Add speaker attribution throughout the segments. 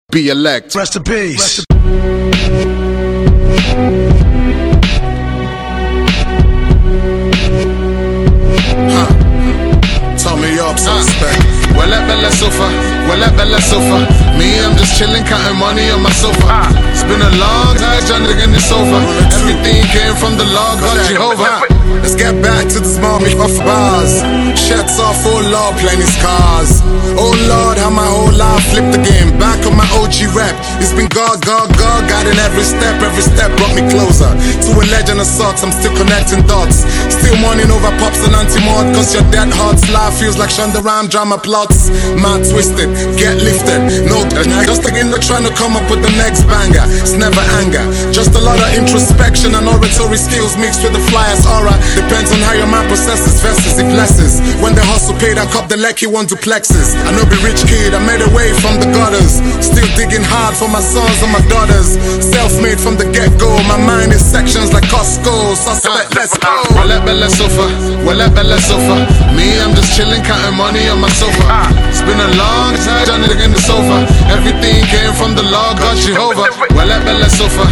Speaker 1: Be elect.
Speaker 2: Rest in peace.
Speaker 1: Turn me up, suspect. Wella sofa. Me, I'm just chilling, counting money on my sofa. It's been a long time trying to get this over. Everything came from the Lord God Jehovah. Let's get back to this mommy off bars. Shirts off, oh Lord, plenty scars. Oh Lord, how my whole life flipped again. Back on my OG rap. It's been God, guiding every step brought me closer to a legend of sorts. I'm still connecting dots. Still mourning over pops and anti-mod. Cause your dead heart's life feels like Shonda Rhimes drama plots. Mind twisted, get lifted. No, just again, they're trying to come up with the next banger. It's never anger, just a lot of introspection and oratory skills mixed with the flyer's aura. Depends on how your mind processes verses, it blesses. When the hustle paid, I cop the Lecky one duplexes. I know be rich kid, I made a way from the gutters. Still digging hard for my sons and my daughters. Self-made from the get-go, my mind is sections like Costco. Suspect, let's go. Wella sofa. Me, I'm just chilling, counting money on my sofa. It's been a long time trying to get this over. Everything came from the Lord God Jehovah. Wella sofa.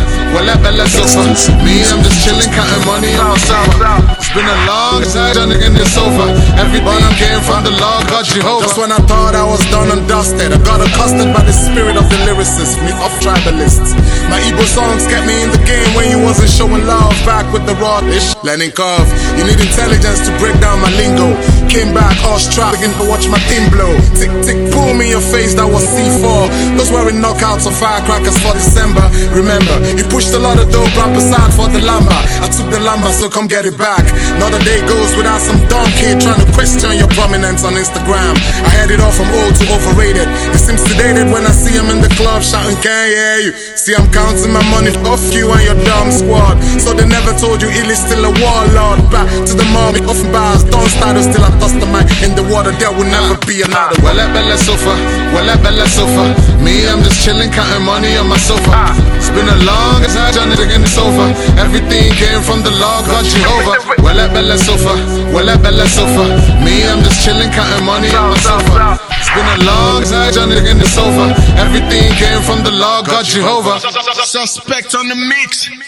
Speaker 1: Me, I'm just chilling, counting money on my sofa. It's been a long time trying to get this over. Everything came from the Lord God Jehovah. Just when I thought I was done and dusted, I got accosted by the spirit of the lyricist, me off tribalists. My Igbo songs kept me in the game when you wasn't showing love. Back with the raw-ish, learning curve. You need intelligence to break down my lingo. Came back, horse-trapped, begin to watch my team blow. Tick, tick, pull me your face, that was C4. Those wearing knockouts or firecrackers for December. Remember, you pushed a lot of dope right beside for the lamba. I took the lamba, so come get it back. Not a day goes without some dumb kid trying to question your prominence on Instagram. I had it all from old to overrated. It seems sedated when I see him in the club shouting, can't hear you. See, I'm counting my money off you and your dumb squad. So they never told you Illy's still a warlord. Back to the mommy off bars, don't start still I toss the mic in the water. There will never be another. Wella sofa. Me, I'm just chilling, counting money on my sofa. It's been a long time trying to get this over. Everything came from the Lord God Jehovah. Wella sofa. Me, I'm just chilling, counting money on my sofa. It's been a long time trying to get this over. Everything came from the Lord God Jehovah.
Speaker 2: Suspect on the mix.